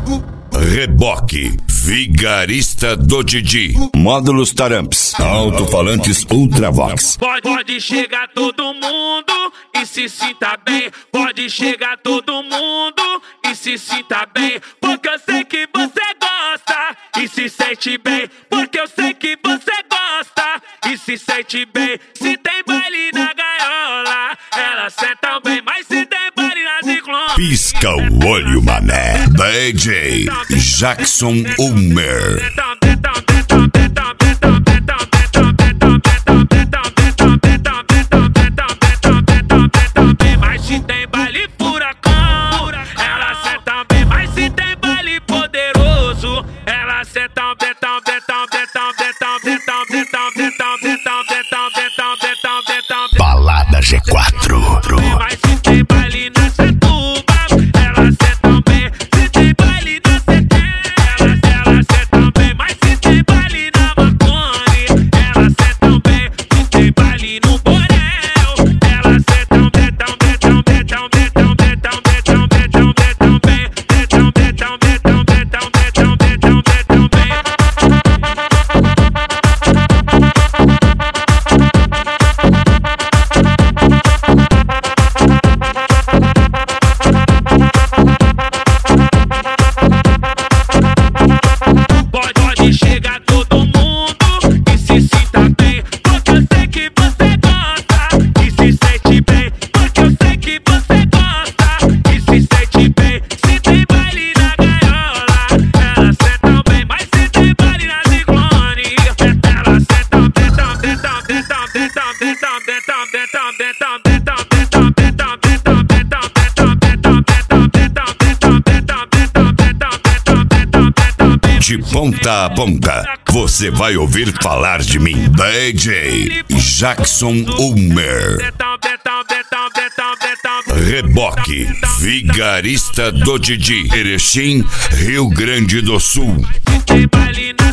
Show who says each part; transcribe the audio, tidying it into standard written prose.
Speaker 1: Reboque, vigarista do Didi.
Speaker 2: Módulos Taramps, alto-falantes Ultravox.
Speaker 3: Pode chegar todo mundo e se sinta bem. Pode chegar todo mundo e se sinta bem. Porque eu sei que você gosta e se sente bem. Porque eu sei que você gosta e se sente bem. Se tem baile na gaiola, elas sentam bem. Mas se tem baile na Ciclone,
Speaker 1: Pisca o olho, mané. DJ Jackson Ulmer.
Speaker 3: Mas se tem baile furacão, ela senta bem. Mas se tem baile poderoso, ela senta bem.
Speaker 1: Balada G4.
Speaker 3: Mas se tem baile na Setuba, ela senta bem. Se tem baile na Setembro, ela senta bem. Mas se tem baile na Marconi, ela senta bem. Se tem baile no Borel, ela senta bem. Pode chegar todo mundo e se sinta bem. Porque eu sei que você gosta e se sente bem. Porque eu sei que você gosta e se sente bem. Se tem baile na gaiola, elas sentam bem. Mas se tem baile na Ciclone, elas sentam bem.
Speaker 1: De ponta a ponta, você vai ouvir falar de mim. DJ Jackson Ulmer. Reboque, vigarista do Didi. Erechim, Rio Grande do Sul.
Speaker 3: Se tem baile na